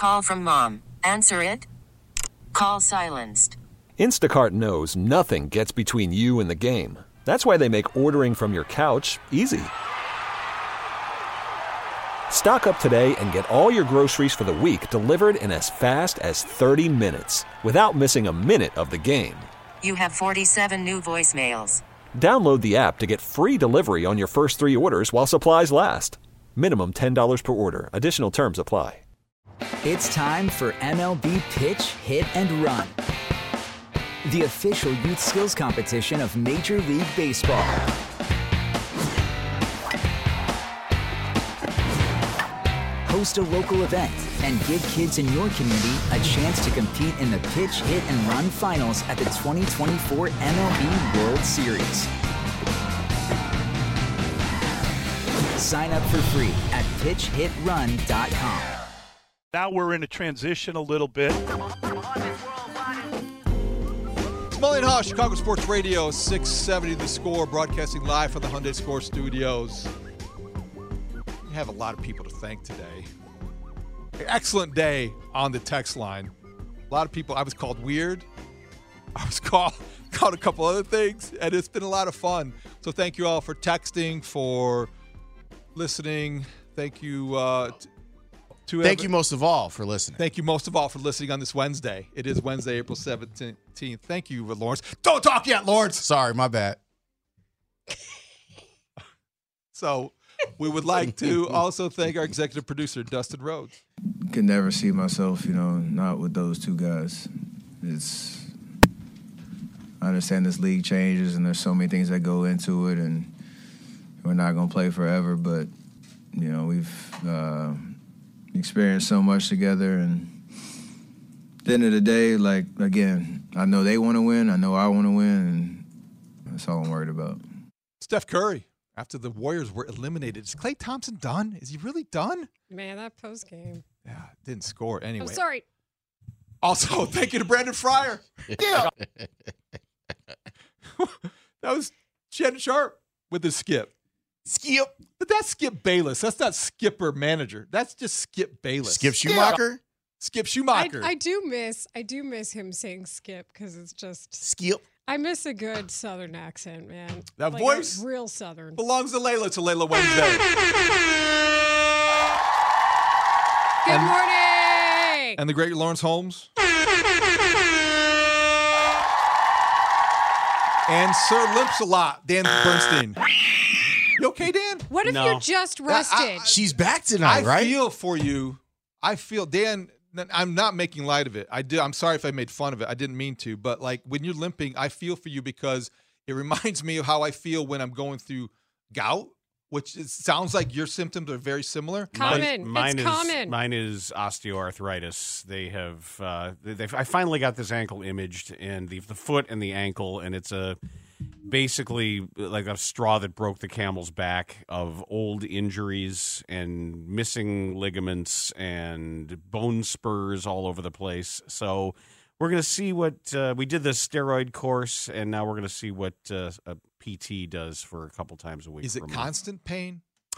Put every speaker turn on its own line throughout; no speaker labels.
Call from mom. Answer it. Call silenced.
Instacart knows nothing gets between you and the game. That's why they make ordering from your couch easy. Stock up today and get all your groceries for the week delivered in as fast as 30 minutes without missing a minute of the game.
You have 47 new voicemails.
Download the app to get free delivery on your first 3 orders while supplies last. Minimum $10 per order. Additional terms apply.
It's time for MLB Pitch, Hit, and Run, the official youth skills competition of Major League Baseball. Host a local event and give kids in your community a chance to compete in the Pitch, Hit, and Run finals at the 2024 MLB World Series. Sign up for free at pitchhitrun.com.
Now we're in a transition a little bit.
Smully and Haw, Chicago Sports Radio, 670 The Score, broadcasting live from the Hyundai Score Studios. We have a lot of people to thank today. Excellent day on the text line. A lot of people, I was called weird. I was called a couple other things, and it's been a lot of fun. So thank you all for texting, for listening. Thank you
Thank you most of all for listening.
Thank you most of all for listening on this Wednesday. It is Wednesday, April 17th. Thank you, Lawrence. Don't talk yet, Lawrence.
Sorry, my bad.
So we would like to also thank our executive producer, Dustin Rhodes.
Could never see myself, not with those two guys. I understand this league changes and there's so many things that go into it, and we're not going to play forever, but, we've experienced so much together, and at the end of the day, again, I know they want to win, I know I want to win, and that's all I'm worried about.
Steph Curry, after the Warriors were eliminated, is Klay Thompson done? Is he really done?
Man, that post game.
Yeah, didn't score anyway.
I'm sorry.
Also, thank you to Brandon Fryer. Yeah. That was Shannon Sharp with his skip.
Skip.
But that's Skip Bayless. That's not Skipper Manager. That's just Skip Bayless.
Skip Schumacher?
Skip Schumacher.
I do miss him saying skip because it's just
skip.
I miss a good Southern accent, man.
That voice,
real Southern,
belongs to Layla. It's a Layla Wednesday.
Good morning.
And the great Lawrence Holmes. And Sir Limps a Lot, Dan Bernstein. You okay, Dan?
What if you're just rested?
She's back tonight, right?
I feel for you. I feel, Dan, I'm not making light of it. I'm sorry if I made fun of it. I didn't mean to. But, when you're limping, I feel for you because it reminds me of how I feel when I'm going through gout, which sounds like your symptoms are very similar.
Common.
Mine
it's
is
common.
Mine is osteoarthritis. They have. I finally got this ankle imaged, and the foot and the ankle, and it's basically like a straw that broke the camel's back of old injuries and missing ligaments and bone spurs all over the place. So we're going to see what we did the steroid course, and now we're going to see what a PT does for a couple times a week.
Is it constant pain?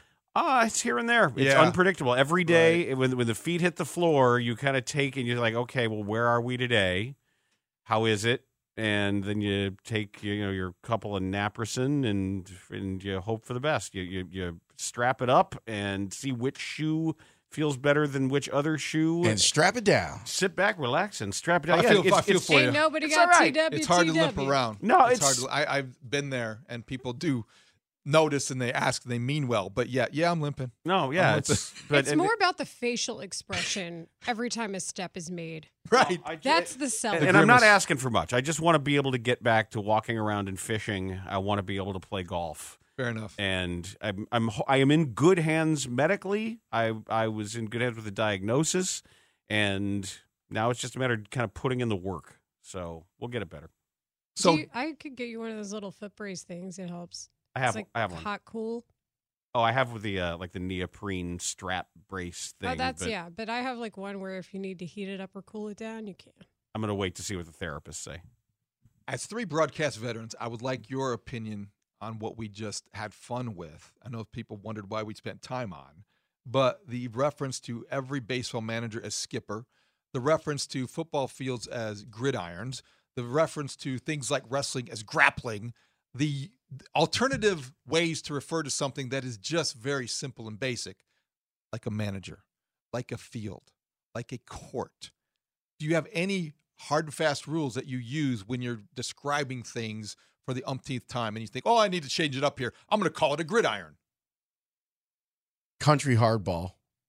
It's here and there. It's unpredictable. Every day, when the feet hit the floor, you kind of take and you're like, okay, well, where are we today? How is it? And then you take your couple of naproxen and you hope for the best. You strap it up and see which shoe feels better than which other shoe.
And strap it down.
Sit back, relax, and strap it down.
I feel for you.
Ain't nobody got TW.
It's hard to limp around.
No,
it's hard. I've been there, and people do notice and they ask, and they mean well. But yeah, I'm limping.
No, yeah,
it's more about the facial expression every time a step is made.
Right.
That's the sell.
And I'm not asking for much. I just want to be able to get back to walking around and fishing. I want to be able to play golf.
Fair enough.
And I am in good hands medically. I was in good hands with the diagnosis, and now it's just a matter of kind of putting in the work. So we'll get it better.
So I could get you one of those little foot brace things. It helps.
I have one.
Hot, cool.
Oh, I have with the the neoprene strap brace thing.
Oh, but I have one where if you need to heat it up or cool it down, you can.
I'm going to wait to see what the therapists say.
As 3 broadcast veterans, I would like your opinion on what we just had fun with. I know people wondered why we spent time on. but the reference to every baseball manager as skipper, the reference to football fields as gridirons, the reference to things like wrestling as grappling, the alternative ways to refer to something that is just very simple and basic, like a manager, like a field, like a court. Do you have any hard and fast rules that you use when you're describing things for the umpteenth time and you think, oh, I need to change it up here. I'm going to call it a gridiron.
Country hardball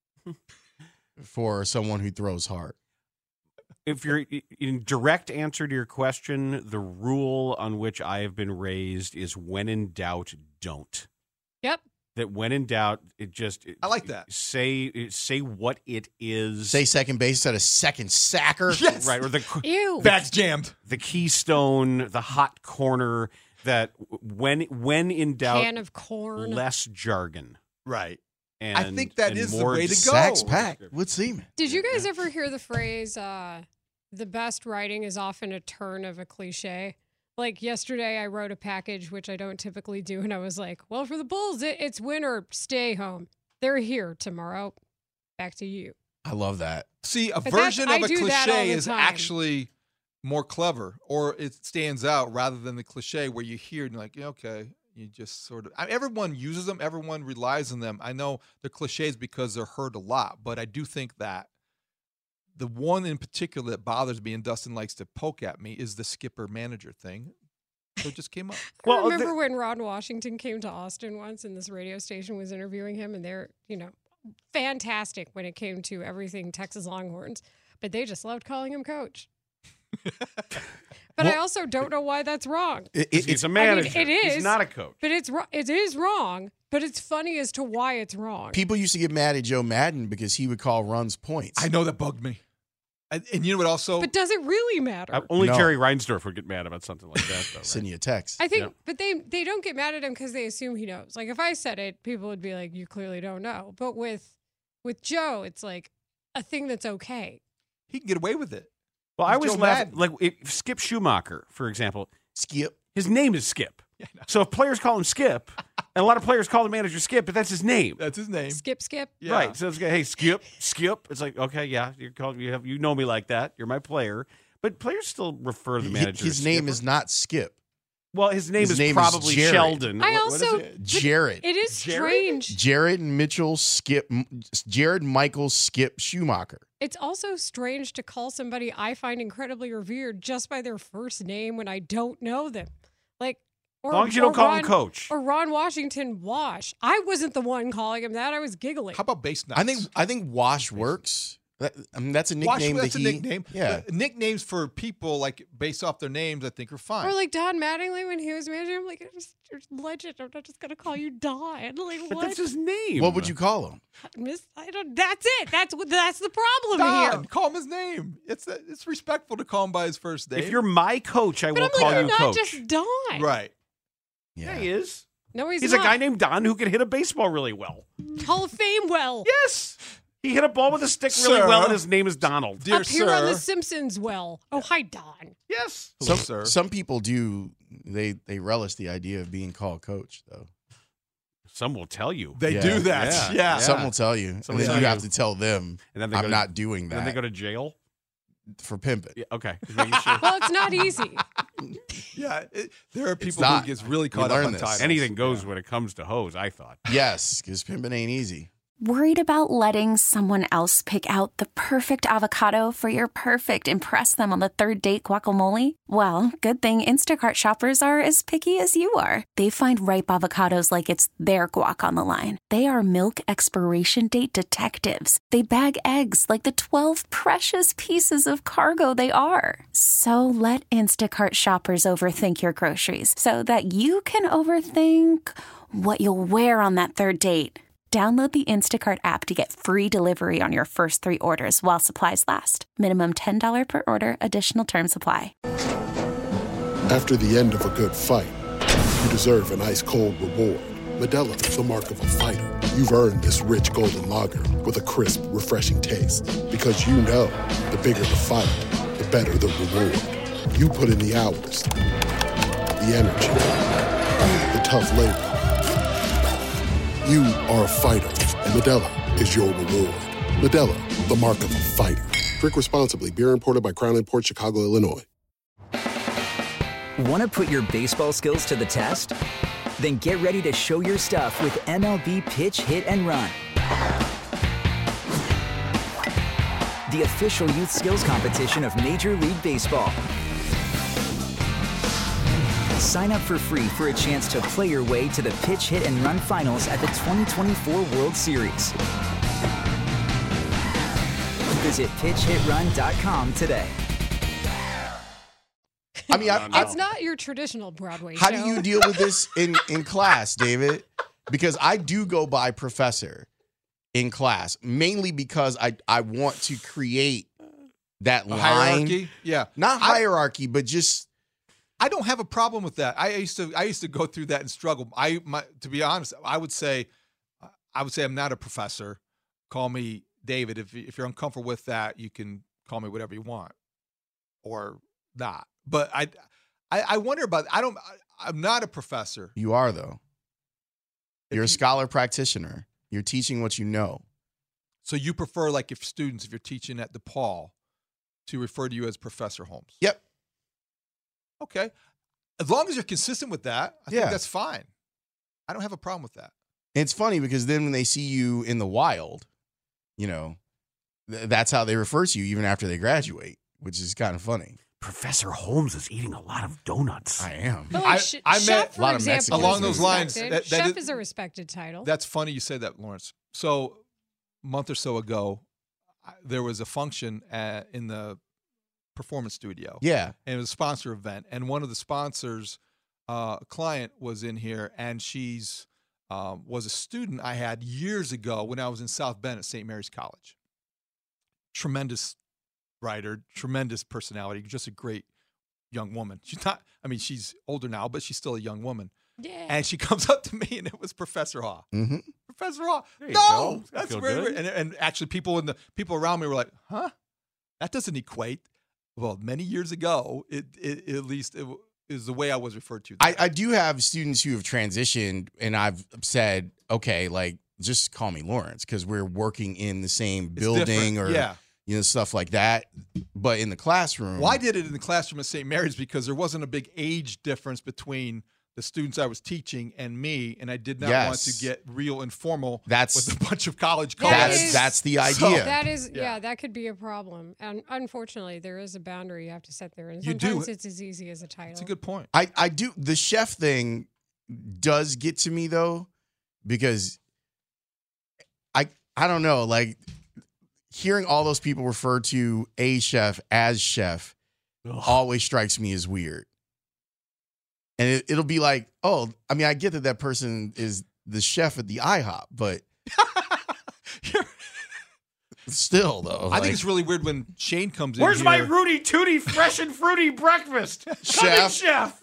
for someone who throws hard.
If you're in direct answer to your question, the rule on which I have been raised is when in doubt, don't.
Yep.
That when in doubt,
I like that.
Say what it is.
Say second base instead of second sacker.
Yes.
Right. Or
Ew.
That's jammed.
The keystone, the hot corner, that when in doubt,
Can of corn.
less jargon.
Right.
And,
I think that is the
more
way to go.
Sacks packed with semen.
Did you guys ever hear the phrase, the best writing is often a turn of a cliche? Like yesterday I wrote a package, which I don't typically do, and I was like, well, for the Bulls, it's win or stay home. They're here tomorrow. Back to you.
I love that.
See, a
But
version
I
of a
do that all
cliche
the
is
time.
actually more clever, or it stands out rather than the cliche where you hear and you're like, yeah, okay, you just sort of. Everyone uses them. Everyone relies on them. I know they're cliches because they're heard a lot, but I do think that the one in particular that bothers me and Dustin likes to poke at me is the skipper manager thing. So it just came up.
I remember when Ron Washington came to Austin once and this radio station was interviewing him, and they're, fantastic when it came to everything Texas Longhorns, but they just loved calling him coach. But I also don't know why that's wrong.
He's a manager.
I mean, it is.
He's not a coach.
But it is wrong, but it's funny as to why it's wrong.
People used to get mad at Joe Madden because he would call runs points.
I know that bugged me. And you know what also?
But does it really matter?
Only
No.
Jerry Reinsdorf would get mad about something like that, though. Right?
Send you a text.
I think, but they don't get mad at him because they assume he knows. Like if I said it, people would be like, "You clearly don't know." But with Joe, it's like a thing that's okay.
He can get away with it.
Well, I
Joe
always laugh.
Madden.
Like Skip Schumacher, for example.
Skip.
His name is Skip.
Yeah, I know.
So if players call him Skip, and a lot of players call the manager Skip, but that's his name.
That's his name.
Skip.
Yeah.
Right. So it's hey, Skip. It's like, okay, yeah, you're called, you know me like that. You're my player. But players still refer to the manager
His
as
name
Skipper.
is not Skip.
Well, his name is
name is
probably
Jared.
Sheldon.
I
What is
also
it?
Jared.
It is strange.
Jared Mitchell Skip. Jared Michael Skip Schumacher.
It's also strange to call somebody I find incredibly revered just by their first name when I don't know them. Like, or,
As long as you don't call him
Ron-
Coach.
Or Ron Washington Wash. I wasn't the one calling him that. I was giggling.
How about base nuts?
I think Wash works. That's a nickname.
That's a nickname.
Yeah.
Nicknames for people, like, based off their names, I think are fine.
Or like Don Mattingly when he was manager. I'm like, you're legend. I'm not just gonna call you Don. Like,
But
what?
that's his name.
What would you call him?
I don't. That's it. That's the problem
Don,
here.
call him his name. It's respectful to call him by his first name.
If you're my coach, I
But
will
I'm like,
call
you're
you
not
Coach.
just Don.
right.
Yeah, he is.
No, he's
He's
not.
a guy named Don who can hit a baseball really well.
Hall of Fame. Well,
Yes. He hit a ball with a stick really
Sir.
well, and his name is Donald.
Dear
up here on
sir.
The Simpsons. Well, oh hi Don.
Yes.
Hello, sir.
Some people do. They relish the idea of being called coach, though.
Some will tell you.
They
Yeah.
do that.
Yeah.
Yeah.
Some will tell you,
Some
and
will
then you
tell
have
you.
to tell them,
And then they
I'm not doing that
Then they go to jail.
for pimping.
Yeah, okay. Just making sure.
Well, it's not easy.
Yeah. There are people
not.
who gets really
We
caught up
learned
on
this.
titles.
Anything goes when it comes to hose, I thought.
Yes, because pimping ain't easy.
Worried about letting someone else pick out the perfect avocado for your perfect impress them on the third date guacamole? Well, good thing Instacart shoppers are as picky as you are. They find ripe avocados like it's their guac on the line. They are milk expiration date detectives. They bag eggs like the 12 precious pieces of cargo they are. So let Instacart shoppers overthink your groceries so that you can overthink what you'll wear on that third date. Download the Instacart app to get free delivery on your first 3 orders while supplies last. Minimum $10 per order. Additional terms apply.
After the end of a good fight, you deserve an ice-cold reward. Modelo is the mark of a fighter. You've earned this rich golden lager with a crisp, refreshing taste. Because you know, the bigger the fight, the better the reward. You put in the hours, the energy, the tough labor. You are a fighter, and Modelo is your reward. Modelo, the mark of a fighter. Drink responsibly. Beer imported by Crown Imports, Chicago, Illinois.
Want to put your baseball skills to the test? Then get ready to show your stuff with MLB Pitch, Hit, and Run. The official youth skills competition of Major League Baseball. Sign up for free for a chance to play your way to the Pitch, Hit, and Run finals at the 2024 World Series. Visit pitchhitrun.com today.
I mean,
it's not your traditional Broadway
how
show.
do you deal with this in class, David? Because I do go by professor in class, mainly because I want to create that line.
Hierarchy? Yeah.
Not hierarchy, but just...
I don't have a problem with that. I used to go through that and struggle. To be honest, I would say I'm not a professor. Call me David. If you're uncomfortable with that, you can call me whatever you want, or not. But I wonder about. I'm not a professor.
You are, though. You're a scholar practitioner. You're teaching what you know.
So you prefer, like, if you're teaching at DePaul, to refer to you as Professor Holmes?
Yep.
Okay. As long as you're consistent with that, I think that's fine. I don't have a problem with that.
It's funny because then when they see you in the wild, that's how they refer to you even after they graduate, which is kind of funny.
Professor Holmes is eating a lot of donuts.
I am.
But like
I
chef,
met
for
a lot of
example,
Mexicans.
Along those lines.
Chef is a respected title.
That's funny you say that, Lawrence. So a month or so ago, there was a function in the performance studio.
Yeah.
And it was a sponsor event. And one of the sponsors, a client, was in here, and she's was a student I had years ago when I was in South Bend at St. Mary's College. Tremendous writer, tremendous personality, just a great young woman. She's older now, but she's still a young woman.
Yeah.
And she comes up to me, and it was Professor Haw.
Mm-hmm.
Professor Haw.
There you
No,
go.
that's
Feel
very
good.
weird. And actually, people around me were like, "Huh? That doesn't equate." Well, many years ago, it at least it is the way I was referred to.
I do have students who have transitioned, and I've said, okay, like, just call me Lawrence because we're working in the same building or stuff like that. But in the classroom.
Well, I did it in the classroom at St. Mary's because there wasn't a big age difference between the students I was teaching and me, and I did not want to get real informal with a bunch of college colleagues.
That's the idea.
So,
that is, that could be a problem. And unfortunately, there is a boundary you have to set there. And sometimes it's as easy as a title.
That's a good point.
I do. The chef thing does get to me, though, because I don't know, like, hearing all those people refer to a chef as chef always strikes me as weird. And it'll be like, oh, I mean, I get that person is the chef at the IHOP, but still, though.
I think it's really weird when Shane comes in.
Where's
here.
my Rudy Tooty fresh and fruity breakfast? Coming, chef.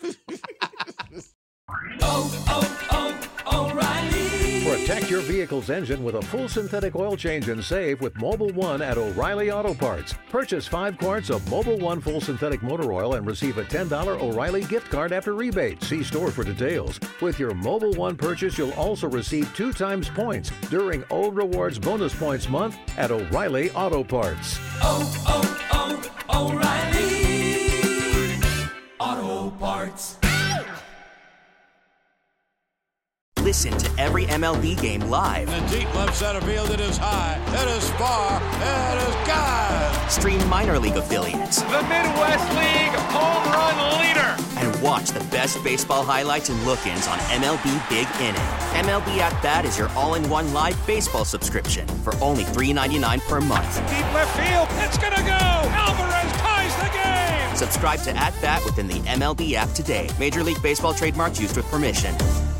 O'Reilly. Protect your vehicle's engine with a full synthetic oil change and save with Mobil 1 at O'Reilly Auto Parts. Purchase 5 quarts of Mobil 1 full synthetic motor oil and receive a $10 O'Reilly gift card after rebate. See store for details. With your Mobil 1 purchase, you'll also receive 2 times points during O Rewards Bonus Points Month at O'Reilly Auto Parts.
O'Reilly Auto Parts.
Listen to every MLB game live.
In the deep left center field, it is high, it is far, it is gone.
Stream minor league affiliates.
The Midwest League home run leader.
And watch the best baseball highlights and look-ins on MLB Big Inning. MLB At Bat is your all-in-one live baseball subscription for only $3.99 per month.
Deep left field, it's gonna go. Alvarez ties the game.
Subscribe to At Bat within the MLB app today. Major League Baseball trademarks used with permission.